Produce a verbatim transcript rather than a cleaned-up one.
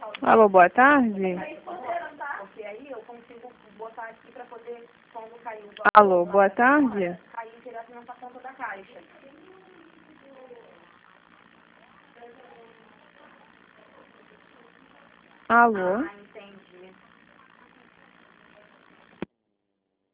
Alô, boa tarde. Porque aí eu consigo botar aqui para poder, quando cair o Alô, boa tarde. cair direto nessa conta da caixa. Alô.